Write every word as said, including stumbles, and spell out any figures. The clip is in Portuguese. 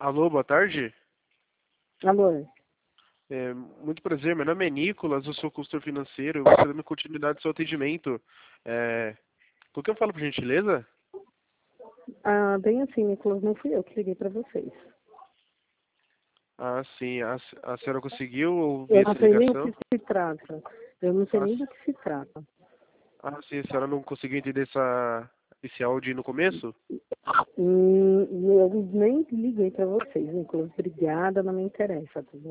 Alô, boa tarde. Alô? É, muito prazer, meu nome é Nicolas, eu sou consultor financeiro, eu gostaria dando continuidade ao seu atendimento. É, com quem eu falo, por gentileza? Ah, bem assim, Nicolas, não fui eu que liguei para vocês. Ah, sim, a, a senhora conseguiu Eu ouvir não essa sei nem do ligação? que se trata. Eu não sei Ah, nem s- do que se trata. ah, sim, a senhora não conseguiu entender essa, esse áudio no começo? Hum, eu nem liguei para vocês, Nicolas. Obrigada, não me interessa, tá bom?